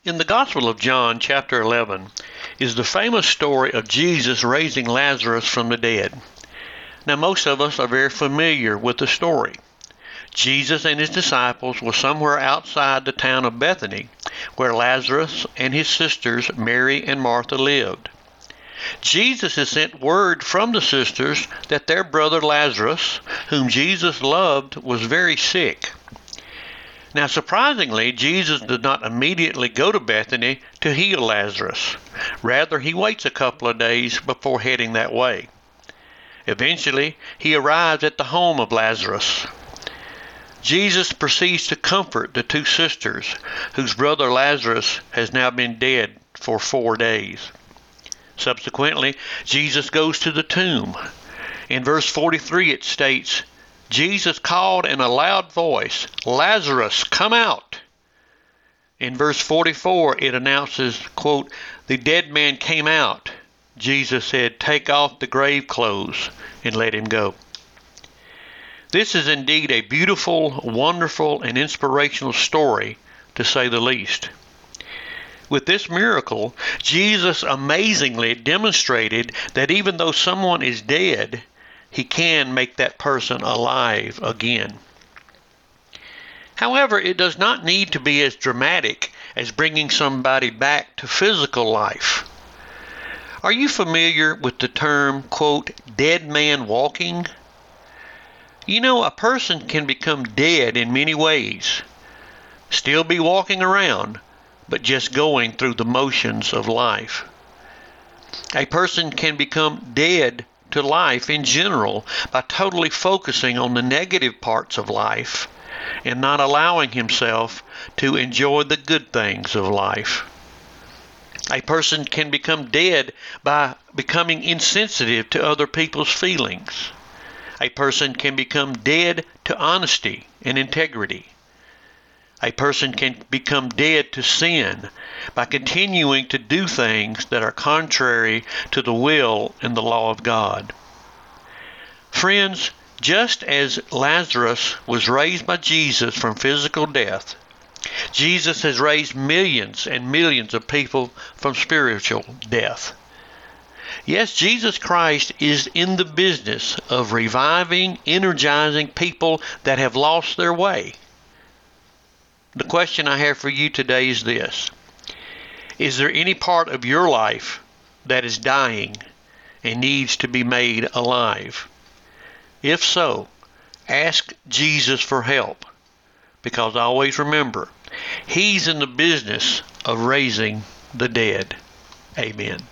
In the Gospel of John, chapter 11, is the famous story of Jesus raising Lazarus from the dead. Now, most of us are very familiar with the story. Jesus and his disciples were somewhere outside the town of Bethany, where Lazarus and his sisters Mary and Martha lived. Jesus had sent word from the sisters that their brother Lazarus, whom Jesus loved, was very sick. Now, surprisingly, Jesus did not immediately go to Bethany to heal Lazarus. Rather, he waits a couple of days before heading that way. Eventually, he arrives at the home of Lazarus. Jesus proceeds to comfort the two sisters, whose brother Lazarus has now been dead for 4 days. Subsequently, Jesus goes to the tomb. In verse 43 it states, Jesus called in a loud voice, "Lazarus, come out!" In verse 44 it announces, quote, "The dead man came out." Jesus said, "Take off the grave clothes and let him go." This is indeed a beautiful, wonderful, and inspirational story, to say the least. With this miracle, Jesus amazingly demonstrated that even though someone is dead, he can make that person alive again. However, it does not need to be as dramatic as bringing somebody back to physical life. Are you familiar with the term, quote, "dead man walking"? You know, a person can become dead in many ways, still be walking around, but just going through the motions of life. A person can become dead to life in general by totally focusing on the negative parts of life and not allowing himself to enjoy the good things of life. A person can become dead by becoming insensitive to other people's feelings. A person can become dead to honesty and integrity. A person can become dead to sin by continuing to do things that are contrary to the will and the law of God. Friends, just as Lazarus was raised by Jesus from physical death, Jesus has raised millions and millions of people from spiritual death. Yes, Jesus Christ is in the business of reviving, energizing people that have lost their way. The question I have for you today is this: is there any part of your life that is dying and needs to be made alive? If so, ask Jesus for help, because always remember, he's in the business of raising the dead. Amen.